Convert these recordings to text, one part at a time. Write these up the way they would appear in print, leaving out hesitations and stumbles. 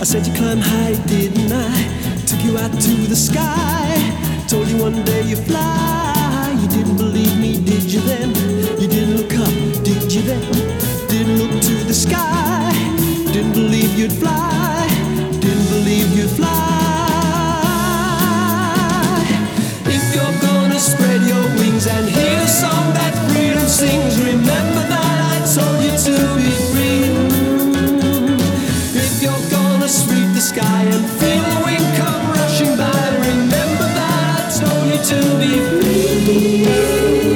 said you climb high, didn't I? Took you out to the sky. Told you one day you fly. You didn't believe me, did you then? You didn't look up, did you then? Didn't look to the sky. Didn't believe you'd fly. Didn't believe you'd fly. If you're gonna spread your wings and hear the song that freedom sings, remember that I told you to be free. If you're gonna sweep the sky and feel the wind come rushing by, remember that I told you to be free.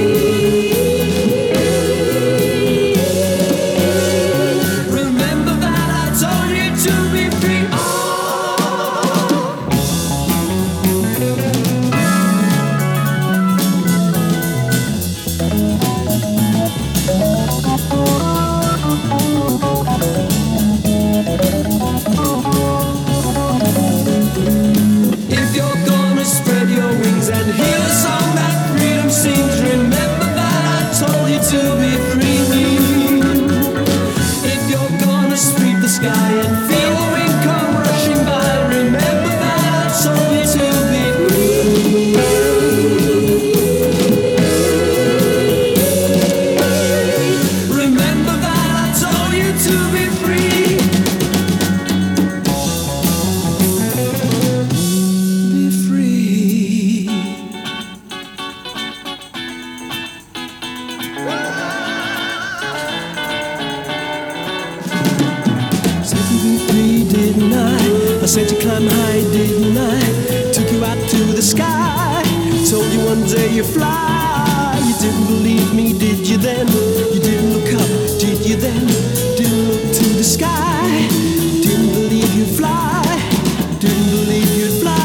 I said you climb high, didn't I? Took you out to the sky. Told you one day you fly. You didn't believe me, did you then? You didn't look up, did you then? Didn't look to the sky. Didn't believe you'd fly. Didn't believe you'd fly.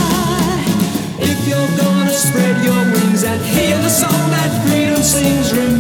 If you're gonna spread your wings and hear the song that freedom sings, remember